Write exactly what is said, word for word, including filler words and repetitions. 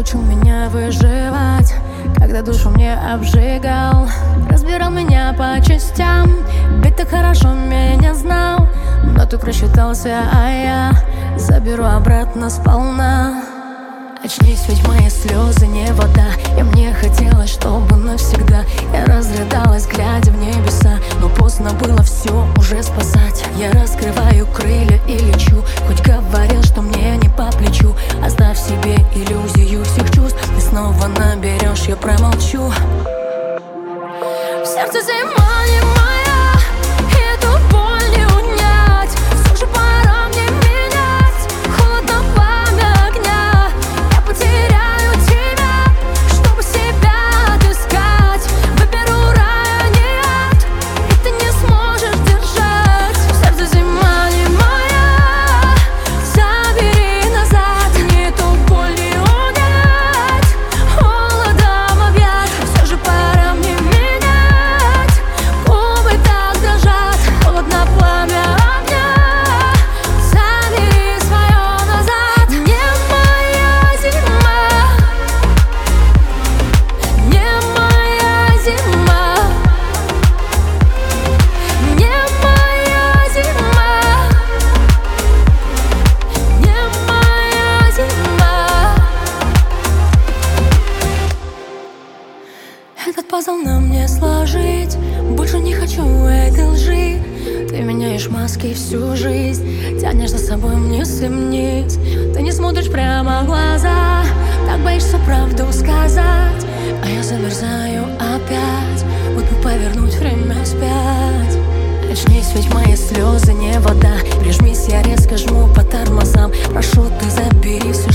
учил меня выживать, когда душу мне обжигал, разбирал меня по частям, ведь ты хорошо меня знал. Но ты просчитался, а я заберу обратно сполна. Очнись, ведь мои слезы не вода, и мне хотелось, чтобы навсегда. Я разрыдалась, глядя в небеса, но поздно было все уже спасать. Я раскрываю крылья и лечу, хоть говорил, что мне не по плечу. Оставь себе иллюзию всех чувств, ты снова наберешь, я промолчу. В сердце зима не моя, и эту боль не унять. Все же пора мне менять, холодно пламя огня. Я потеряю тебя, чтобы себя отыскать. Выберу рай, а не ад, и ты не сможешь держать. В сердце зима не моя, забери назад. Мне эту боль не унять, холодом объять. Все же пора мне менять, губы так дрожат. Холодно пламя огня, забери свое назад. Не моя зима, не моя зима, не моя зима, не моя зима. Этот пазл на мне сложить, больше не хочу этой лжи. Ты меняешь маски всю жизнь, тянешь за собой мысли вниз. Ты не смотришь прямо в глаза, так боишься правду сказать. А я замерзаю опять, вот бы повернуть время вспять. Очнись, ведь мои слезы не вода, прижмись, я резко жму по тормозам. Прошу, ты забери все